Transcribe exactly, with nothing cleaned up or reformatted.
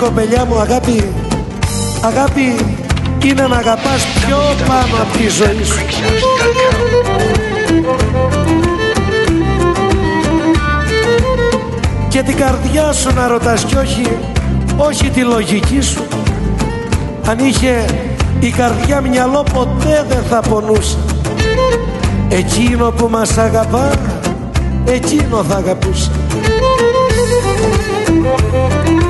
κοπελιά μου, αγάπη, αγάπη είναι να αγαπάς πιο πάνω από τη ζωή σου. Και την καρδιά σου να ρωτάς κι όχι, όχι τη λογική σου. Αν είχε η καρδιά μυαλό ποτέ δεν θα πονούσε. Εκείνο που μας αγαπά, εκείνο θα αγαπούσε.